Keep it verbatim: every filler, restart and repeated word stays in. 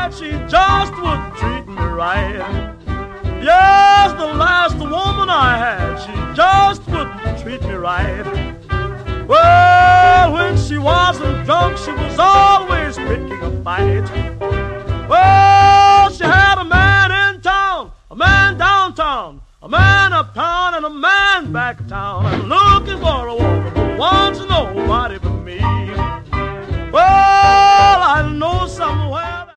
had, she just wouldn't treat me right. Yes, the last woman I had, she just wouldn't treat me right. Well, when she wasn't drunk, she was always picking a fight. Well, she had a man in town, a man downtown, a man uptown, and a man back town. I'm looking for a woman